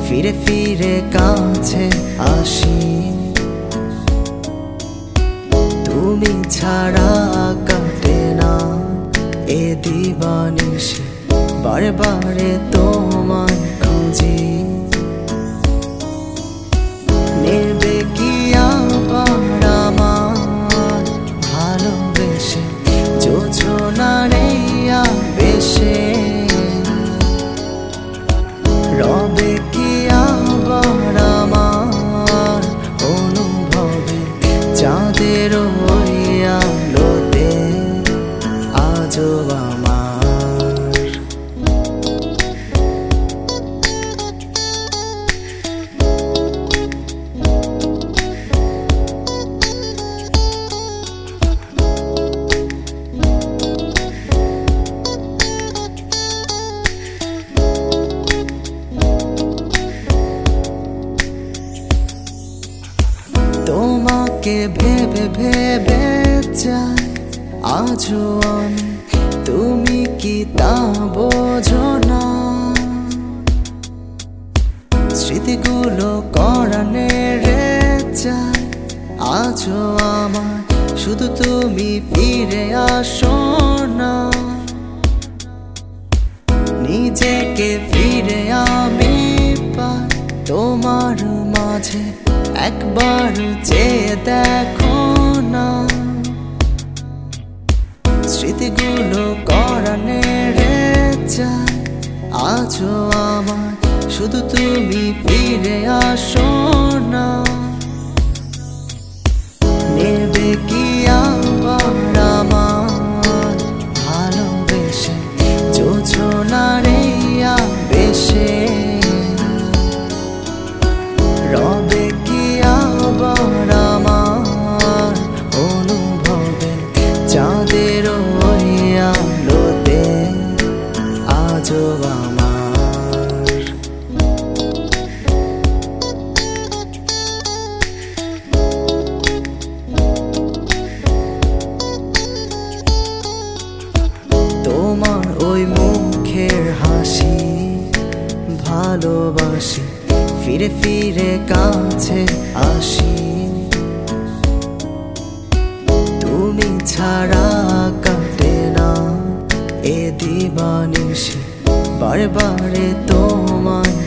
ফিরে ফিরে কাছে আসি। তুমি ছাড়া কাটে না এ দিবানিশি, বারে বারে তোমায় খুঁজি। নেবে কি আবার আমার ভালোবেসে যোজনারে বেশে? রবে কি আবার আমার অনুভবে চাঁদের ওই আলোতে আজও আমার? তোমাকে ভেবে ভেবে চাই আজও আমি, তুমি কি তা বোঝো না? স্মৃতিগুলো করানে রে চাই আজও আমার, শুধু তুমি ফিরে আসো না। নিজেকে ফিরে আমি পাই তোমার মাঝে, একবার চেয়ে দেখো না। স্মৃতিগুলো করানে রে চাই আজও আমার, শুধু তুমি ফিরে আসো না। নেবে কি আবার আমার ভালোবেসে যোজনারে বেশে? রবে কি আবার আমার অনুভবে চাঁদের ওই আলোতে আজও আমার? তোমার ওই মুখের হাসি ভালোবাসি, ফিরে ফিরে কাছে আসি। তুমি ছাড়া কাটে না এ দিবানিশি, বারে বারে তোমায়